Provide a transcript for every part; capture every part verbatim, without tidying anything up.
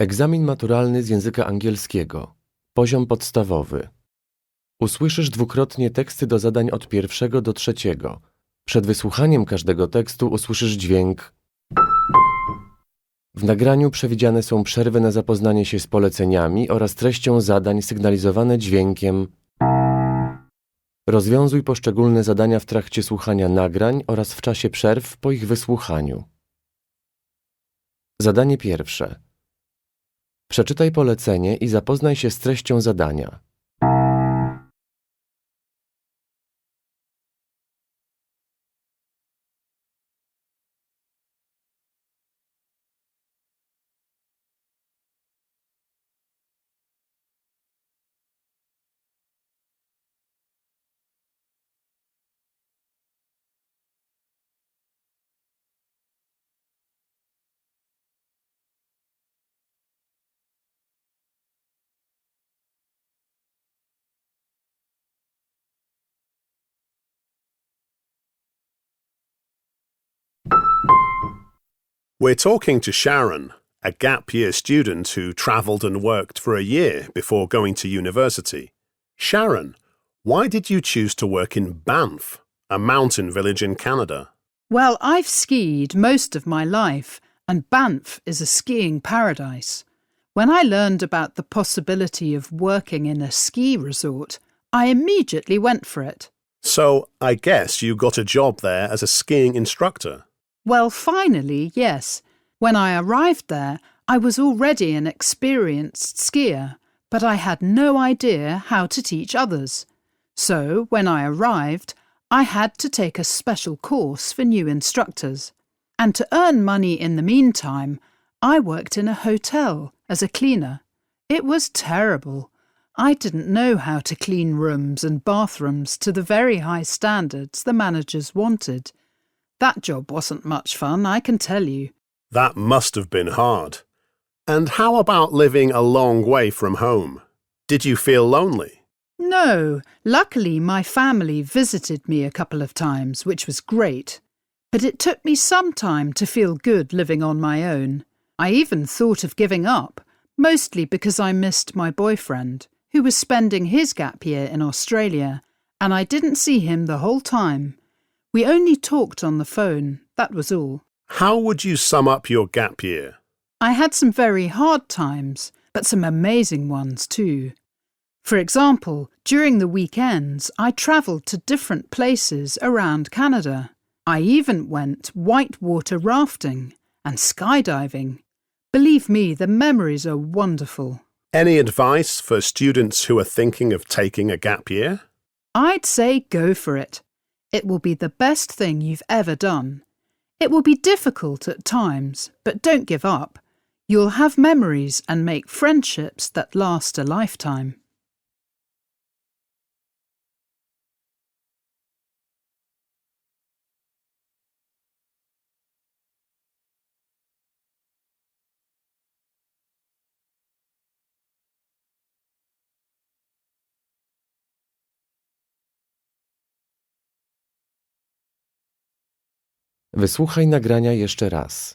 Egzamin maturalny z języka angielskiego. Poziom podstawowy. Usłyszysz dwukrotnie teksty do zadań od pierwszego do trzeciego. Przed wysłuchaniem każdego tekstu usłyszysz dźwięk. W nagraniu przewidziane są przerwy na zapoznanie się z poleceniami oraz treścią zadań sygnalizowane dźwiękiem. Rozwiązuj poszczególne zadania w trakcie słuchania nagrań oraz w czasie przerw po ich wysłuchaniu. Zadanie pierwsze. Przeczytaj polecenie i zapoznaj się z treścią zadania. We're talking to Sharon, a gap year student who travelled and worked for a year before going to university. Sharon, why did you choose to work in Banff, a mountain village in Canada? Well, I've skied most of my life, and Banff is a skiing paradise. When I learned about the possibility of working in a ski resort, I immediately went for it. So, I guess you got a job there as a skiing instructor? Well, finally, yes. When I arrived there, I was already an experienced skier, but I had no idea how to teach others. So, when I arrived, I had to take a special course for new instructors. And to earn money in the meantime, I worked in a hotel as a cleaner. It was terrible. I didn't know how to clean rooms and bathrooms to the very high standards the managers wanted. That job wasn't much fun, I can tell you. That must have been hard. And how about living a long way from home? Did you feel lonely? No, luckily my family visited me a couple of times, which was great. But it took me some time to feel good living on my own. I even thought of giving up, mostly because I missed my boyfriend, who was spending his gap year in Australia, and I didn't see him the whole time. We only talked on the phone, that was all. How would you sum up your gap year? I had some very hard times, but some amazing ones too. For example, during the weekends, I travelled to different places around Canada. I even went whitewater rafting and skydiving. Believe me, the memories are wonderful. Any advice for students who are thinking of taking a gap year? I'd say go for it. It will be the best thing you've ever done. It will be difficult at times, but don't give up. You'll have memories and make friendships that last a lifetime. Wysłuchaj nagrania jeszcze raz.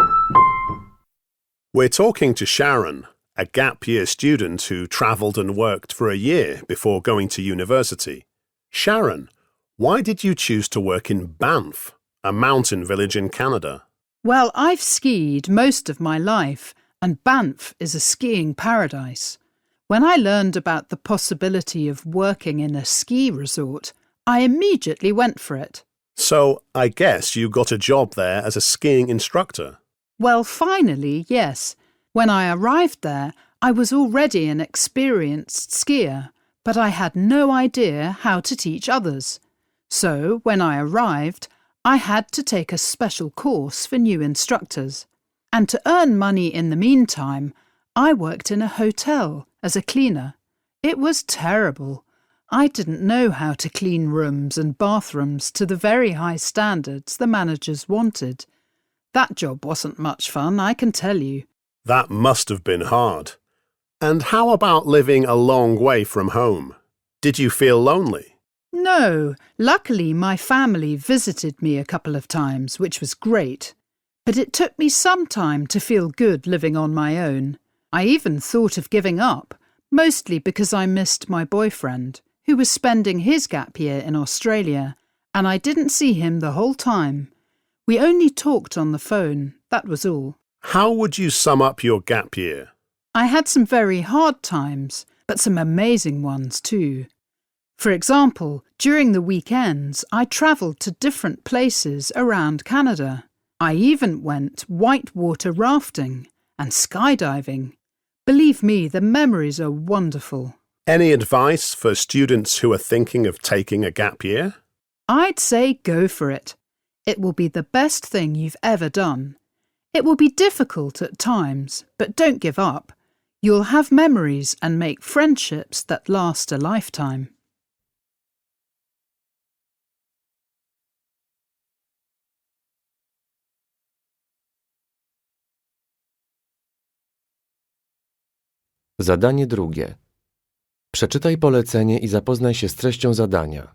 We're talking to Sharon, a gap year student who travelled and worked for a year before going to university. Sharon, why did you choose to work in Banff, a mountain village in Canada? Well, I've skied most of my life, and Banff is a skiing paradise. When I learned about the possibility of working in a ski resort, I immediately went for it. So, I guess you got a job there as a skiing instructor? Well, finally, yes. When I arrived there, I was already an experienced skier, but I had no idea how to teach others. So, when I arrived, I had to take a special course for new instructors. And to earn money in the meantime, I worked in a hotel as a cleaner. It was terrible. I didn't know how to clean rooms and bathrooms to the very high standards the managers wanted. That job wasn't much fun, I can tell you. That must have been hard. And how about living a long way from home? Did you feel lonely? No, luckily my family visited me a couple of times, which was great. But it took me some time to feel good living on my own. I even thought of giving up, mostly because I missed my boyfriend, who was spending his gap year in Australia, and I didn't see him the whole time. We only talked on the phone, that was all. How would you sum up your gap year? I had some very hard times, but some amazing ones too. For example, during the weekends, I travelled to different places around Canada. I even went whitewater rafting and skydiving. Believe me, the memories are wonderful. Any advice for students who are thinking of taking a gap year? I'd say go for it. It will be the best thing you've ever done. It will be difficult at times, but don't give up. You'll have memories and make friendships that last a lifetime. Zadanie drugie. Przeczytaj polecenie i zapoznaj się z treścią zadania.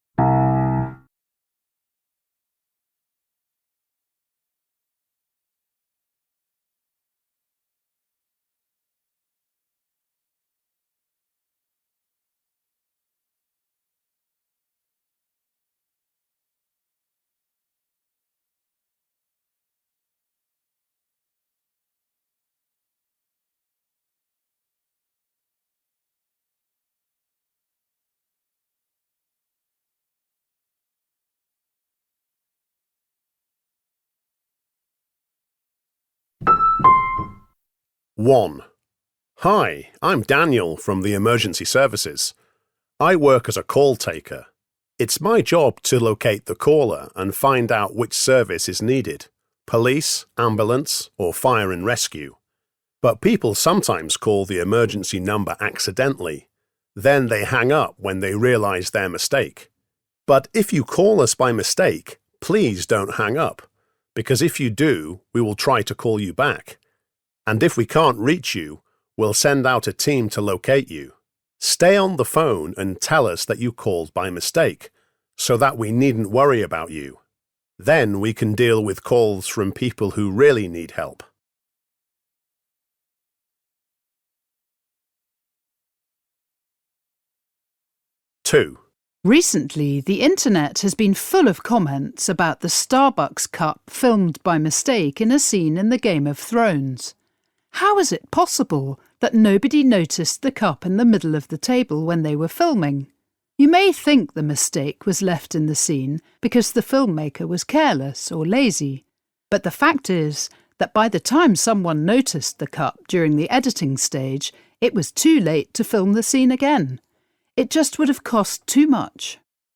one. Hi, I'm Daniel from the Emergency Services. I work as a call taker. It's my job to locate the caller and find out which service is needed, police, ambulance, or fire and rescue. But people sometimes call the emergency number accidentally. Then they hang up when they realize their mistake. But if you call us by mistake, please don't hang up, because if you do, we will try to call you back. And if we can't reach you, we'll send out a team to locate you. Stay on the phone and tell us that you called by mistake, so that we needn't worry about you. Then we can deal with calls from people who really need help. two. Recently, the internet has been full of comments about the Starbucks cup filmed by mistake in a scene in the Game of Thrones. How is it possible that nobody noticed the cup in the middle of the table when they were filming? You may think the mistake was left in the scene because the filmmaker was careless or lazy, but the fact is that by the time someone noticed the cup during the editing stage, it was too late to film the scene again. It just would have cost too much.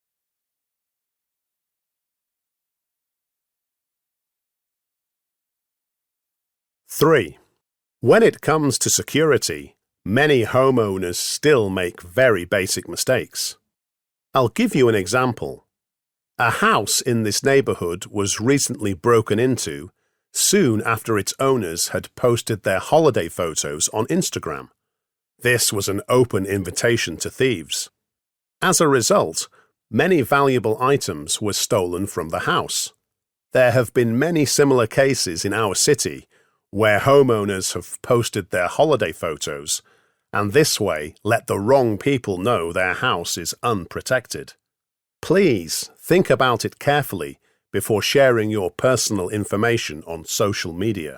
three. When it comes to security, many homeowners still make very basic mistakes. I'll give you an example. A house in this neighborhood was recently broken into soon after its owners had posted their holiday photos on Instagram. This was an open invitation to thieves. As a result, many valuable items were stolen from the house. There have been many similar cases in our city where homeowners have posted their holiday photos and this way let the wrong people know their house is unprotected. Please think about it carefully before sharing your personal information on social media.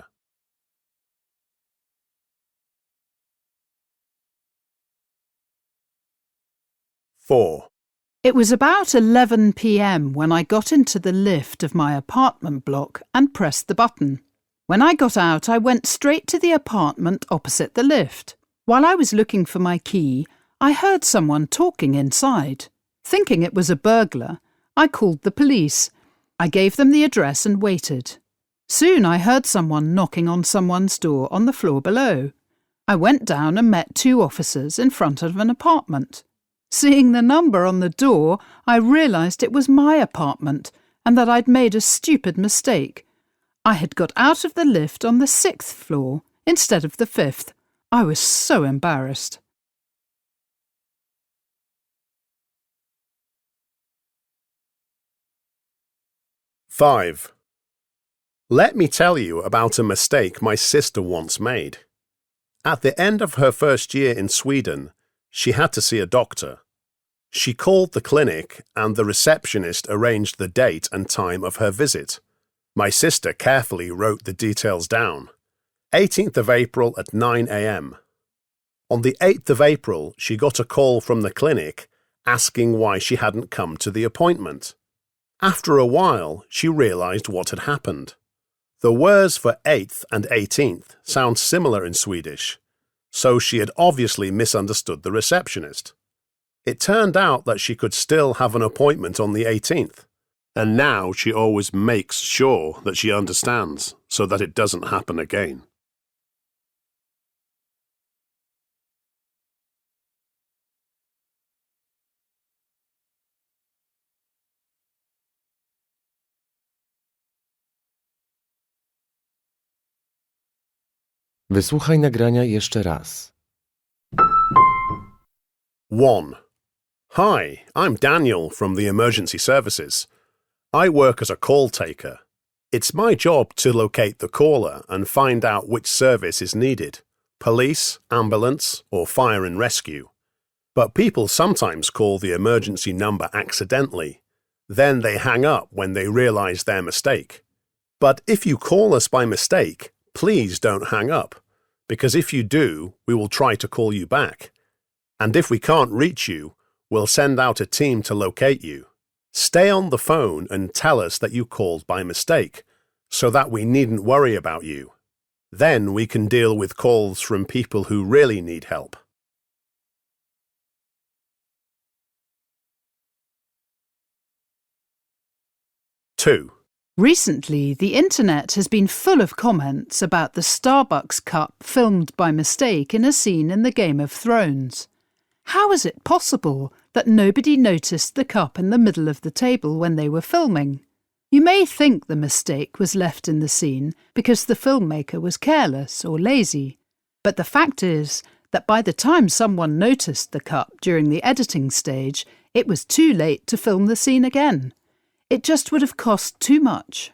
four. It was about eleven p m when I got into the lift of my apartment block and pressed the button. When I got out, I went straight to the apartment opposite the lift. While I was looking for my key, I heard someone talking inside. Thinking it was a burglar, I called the police. I gave them the address and waited. Soon I heard someone knocking on someone's door on the floor below. I went down and met two officers in front of an apartment. Seeing the number on the door, I realised it was my apartment and that I'd made a stupid mistake. I had got out of the lift on the sixth floor instead of the fifth. I was so embarrassed. five. Let me tell you about a mistake my sister once made. At the end of her first year in Sweden, she had to see a doctor. She called the clinic and the receptionist arranged the date and time of her visit. My sister carefully wrote the details down. eighteenth of April at nine a m On the eighth of April, she got a call from the clinic asking why she hadn't come to the appointment. After a while, she realized what had happened. The words for eighth and eighteenth sound similar in Swedish, so she had obviously misunderstood the receptionist. It turned out that she could still have an appointment on the eighteenth, and now she always makes sure that she understands so that it doesn't happen again. Wysłuchaj nagrania jeszcze raz. one. Hi, I'm Daniel from the emergency services. I work as a call taker. It's my job to locate the caller and find out which service is needed, police, ambulance, or fire and rescue. But people sometimes call the emergency number accidentally. Then they hang up when they realize their mistake. But if you call us by mistake, please don't hang up, because if you do, we will try to call you back. And if we can't reach you, we'll send out a team to locate you. Stay on the phone and tell us that you called by mistake, so that we needn't worry about you. Then we can deal with calls from people who really need help. two. Recently, the internet has been full of comments about the Starbucks cup filmed by mistake in a scene in the Game of Thrones. How is it possible that nobody noticed the cup in the middle of the table when they were filming? You may think the mistake was left in the scene because the filmmaker was careless or lazy, but the fact is that by the time someone noticed the cup during the editing stage, it was too late to film the scene again. It just would have cost too much.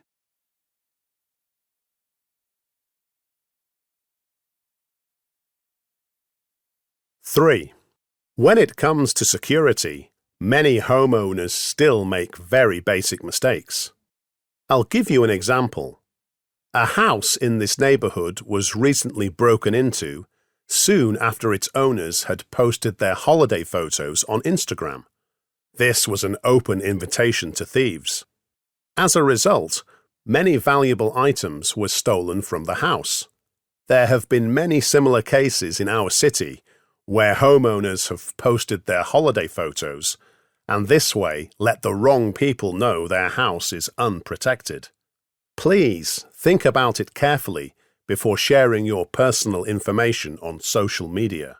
three. When it comes to security, many homeowners still make very basic mistakes. I'll give you an example. A house in this neighborhood was recently broken into soon after its owners had posted their holiday photos on Instagram. This was an open invitation to thieves. As a result, many valuable items were stolen from the house. There have been many similar cases in our city where homeowners have posted their holiday photos and this way let the wrong people know their house is unprotected. Please think about it carefully before sharing your personal information on social media.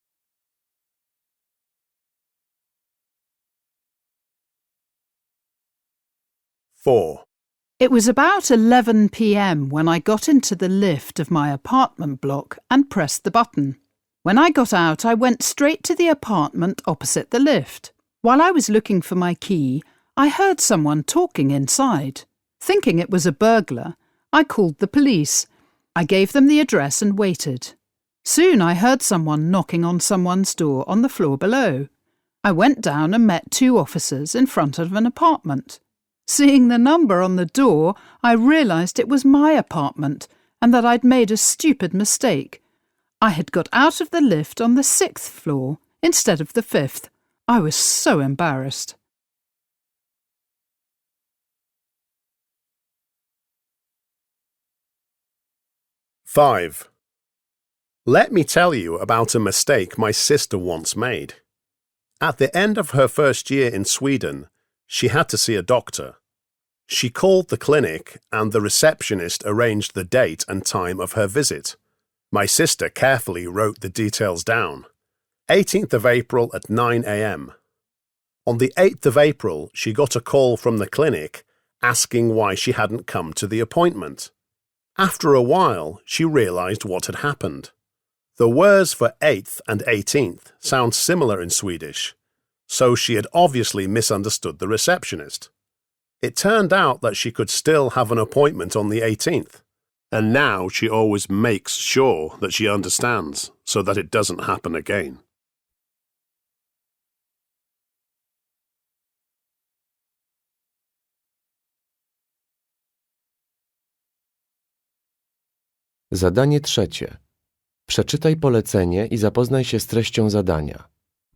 four. It was about eleven p m when I got into the lift of my apartment block and pressed the button. When I got out, I went straight to the apartment opposite the lift. While I was looking for my key, I heard someone talking inside. Thinking it was a burglar, I called the police. I gave them the address and waited. Soon I heard someone knocking on someone's door on the floor below. I went down and met two officers in front of an apartment. Seeing the number on the door, I realised it was my apartment and that I'd made a stupid mistake. I had got out of the lift on the sixth floor instead of the fifth. I was so embarrassed. five. Let me tell you about a mistake my sister once made. At the end of her first year in Sweden, she had to see a doctor. She called the clinic and the receptionist arranged the date and time of her visit. My sister carefully wrote the details down. eighteenth of April at nine a m On the eighth of April, she got a call from the clinic asking why she hadn't come to the appointment. After a while, she realized what had happened. The words for eighth and eighteenth sound similar in Swedish, so she had obviously misunderstood the receptionist. It turned out that she could still have an appointment on the eighteenth, And now she always makes sure that she understands so that it doesn't happen again. Zadanie trzecie. Przeczytaj polecenie i zapoznaj się z treścią zadania.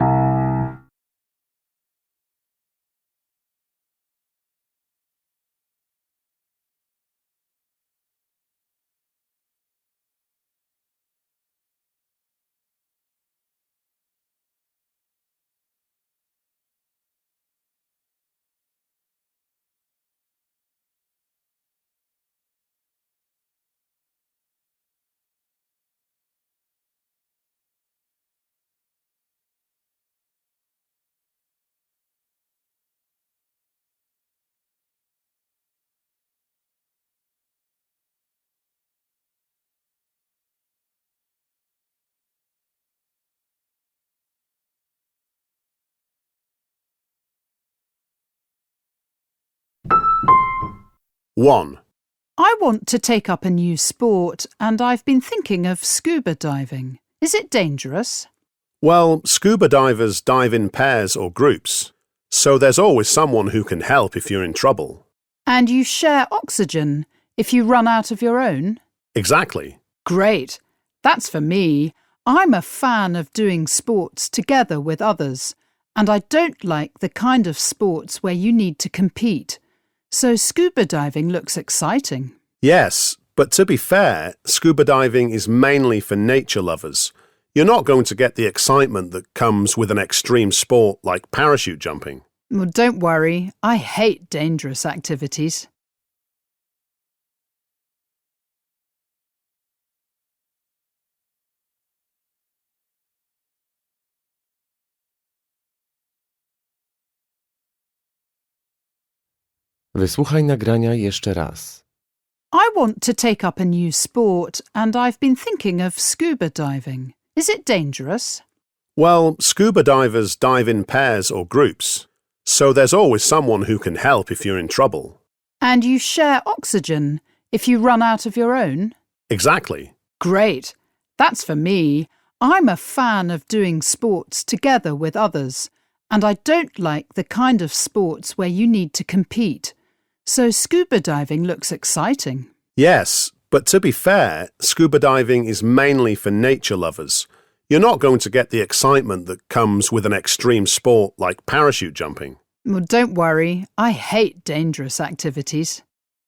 one. I want to take up a new sport and I've been thinking of scuba diving. Is it dangerous? Well, scuba divers dive in pairs or groups, so there's always someone who can help if you're in trouble. And you share oxygen if you run out of your own? Exactly. Great. That's for me. I'm a fan of doing sports together with others, and I don't like the kind of sports where you need to compete. So scuba diving looks exciting. Yes, but to be fair, scuba diving is mainly for nature lovers. You're not going to get the excitement that comes with an extreme sport like parachute jumping. Well, don't worry. I hate dangerous activities. Wysłuchaj nagrania jeszcze raz. I want to take up a new sport and I've been thinking of scuba diving. Is it dangerous? Well, scuba divers dive in pairs or groups, so there's always someone who can help if you're in trouble. And you share oxygen if you run out of your own? Exactly. Great. That's for me. I'm a fan of doing sports together with others, and I don't like the kind of sports where you need to compete. So scuba diving looks exciting. Yes, but to be fair, scuba diving is mainly for nature lovers. You're not going to get the excitement that comes with an extreme sport like parachute jumping. Well, don't worry. I hate dangerous activities.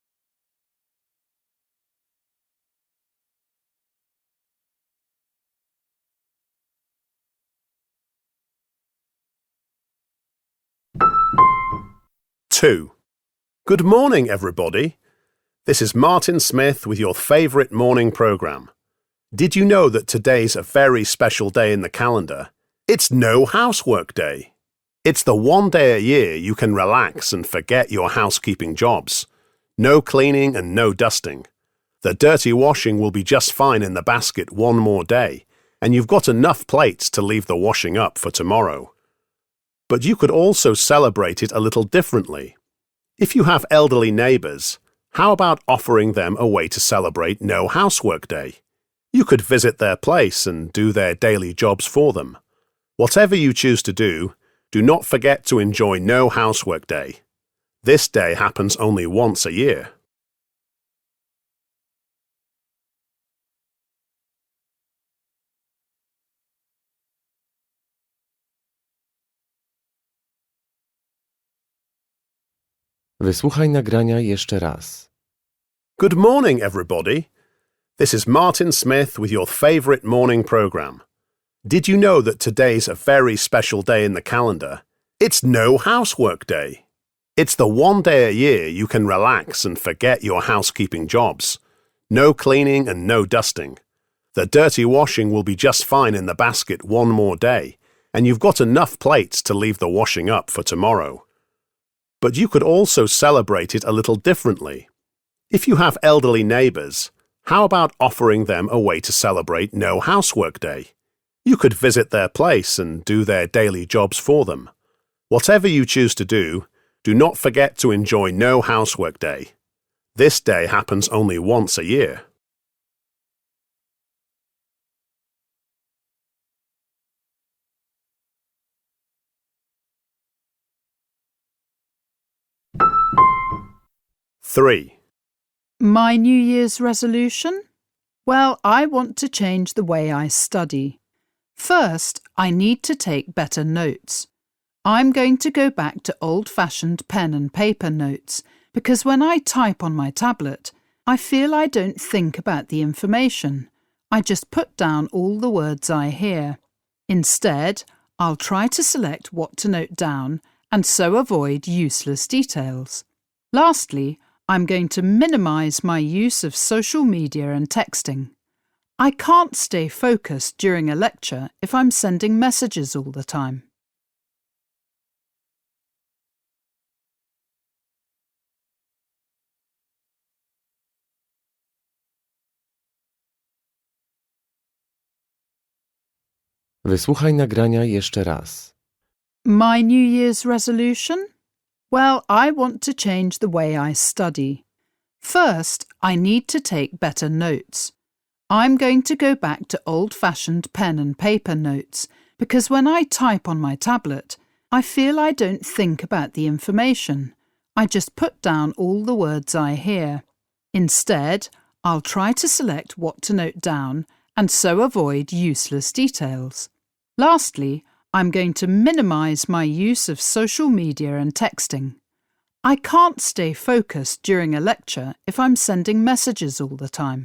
two. Good morning, everybody. This is Martin Smith with your favourite morning programme. Did you know that today's a very special day in the calendar? It's No Housework Day. It's the one day a year you can relax and forget your housekeeping jobs. No cleaning and no dusting. The dirty washing will be just fine in the basket one more day, and you've got enough plates to leave the washing up for tomorrow. But you could also celebrate it a little differently. If you have elderly neighbours, how about offering them a way to celebrate No Housework Day? You could visit their place and do their daily jobs for them. Whatever you choose to do, do not forget to enjoy No Housework Day. This day happens only once a year. Wysłuchaj nagrania jeszcze raz. Good morning, everybody. This is Martin Smith with your favourite morning programme. Did you know that today's a very special day in the calendar? It's No Housework Day. It's the one day a year you can relax and forget your housekeeping jobs. No cleaning and no dusting. The dirty washing will be just fine in the basket one more day, and you've got enough plates to leave the washing up for tomorrow. But you could also celebrate it a little differently. If you have elderly neighbours, how about offering them a way to celebrate No Housework Day? You could visit their place and do their daily jobs for them. Whatever you choose to do, do not forget to enjoy No Housework Day. This day happens only once a year. three. My New Year's resolution? Well, I want to change the way I study. First, I need to take better notes. I'm going to go back to old-fashioned pen and paper notes because when I type on my tablet, I feel I don't think about the information. I just put down all the words I hear. Instead, I'll try to select what to note down and so avoid useless details. Lastly, I'm going to minimise my use of social media and texting. I can't stay focused during a lecture if I'm sending messages all the time. Wysłuchaj nagrania jeszcze raz. My New Year's resolution? Well, I want to change the way I study. First, I need to take better notes. I'm going to go back to old-fashioned pen and paper notes because when I type on my tablet, I feel I don't think about the information. I just put down all the words I hear. Instead, I'll try to select what to note down and so avoid useless details. Lastly, I'm going to minimise my use of social media and texting. I can't stay focused during a lecture if I'm sending messages all the time.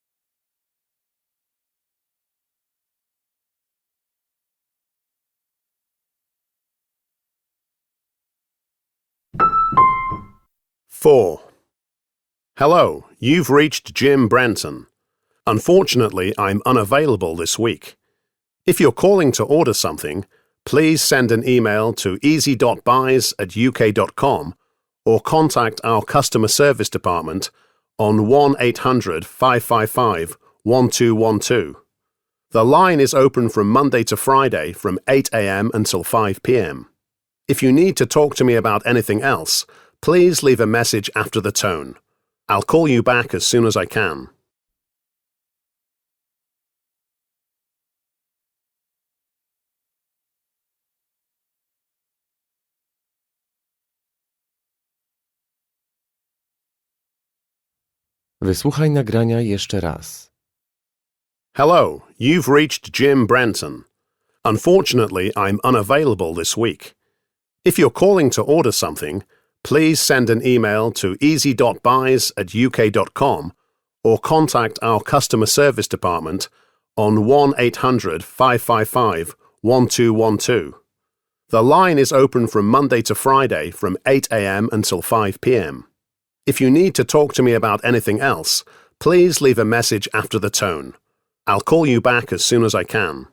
four. Hello, you've reached Jim Brenton. Unfortunately, I'm unavailable this week. If you're calling to order something, please send an email to easy.buys at uk.com or contact our customer service department on one eight hundred, five five five, one two one two. The line is open from Monday to Friday from eight a m until five p m. If you need to talk to me about anything else, please leave a message after the tone. I'll call you back as soon as I can. Wysłuchaj nagrania jeszcze raz. Hello, you've reached Jim Brenton. Unfortunately, I'm unavailable this week. If you're calling to order something, please send an email to easy.buys at uk.com or contact our customer service department on one eight hundred, five five five, one two one two. The line is open from Monday to Friday from eight a m until five p m. If you need to talk to me about anything else, please leave a message after the tone. I'll call you back as soon as I can.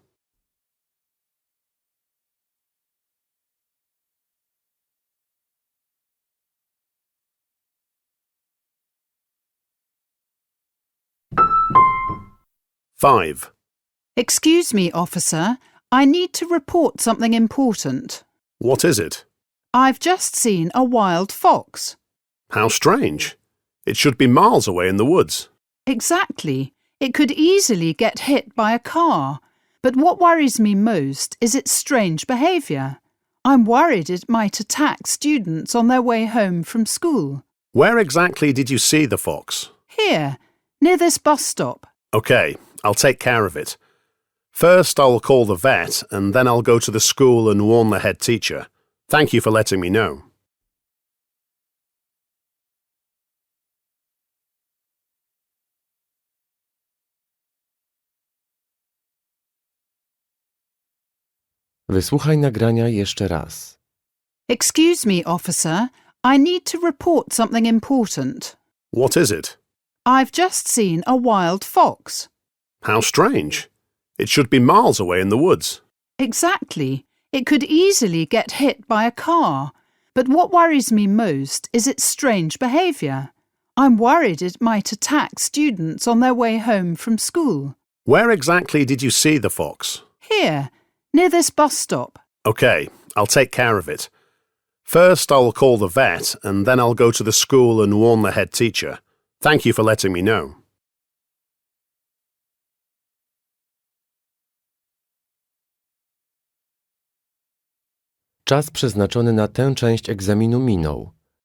five. Excuse me, officer. I need to report something important. What is it? I've just seen a wild fox. How strange. It should be miles away in the woods. Exactly. It could easily get hit by a car. But what worries me most is its strange behaviour. I'm worried it might attack students on their way home from school. Where exactly did you see the fox? Here, near this bus stop. OK, I'll take care of it. First, I'll call the vet, and then I'll go to the school and warn the head teacher. Thank you for letting me know. Wysłuchaj nagrania jeszcze raz. Excuse me, officer. I need to report something important. What is it? I've just seen a wild fox. How strange. It should be miles away in the woods. Exactly. It could easily get hit by a car. But what worries me most is its strange behaviour. I'm worried it might attack students on their way home from school. Where exactly did you see the fox? Here, near this bus stop. OK, I'll take care of it. First, I'll call the vet, and then I'll go to the school and warn the head teacher. Thank you for letting me know. Czas przeznaczony na tę część egzaminu minął.